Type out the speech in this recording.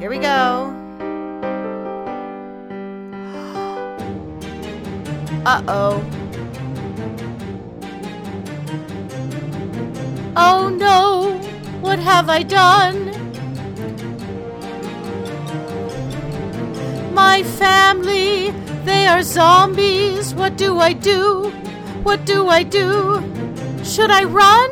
Here we go. Uh-oh. Oh no, what have I done? My family, they are zombies. What do I do? What do I do? Should I run?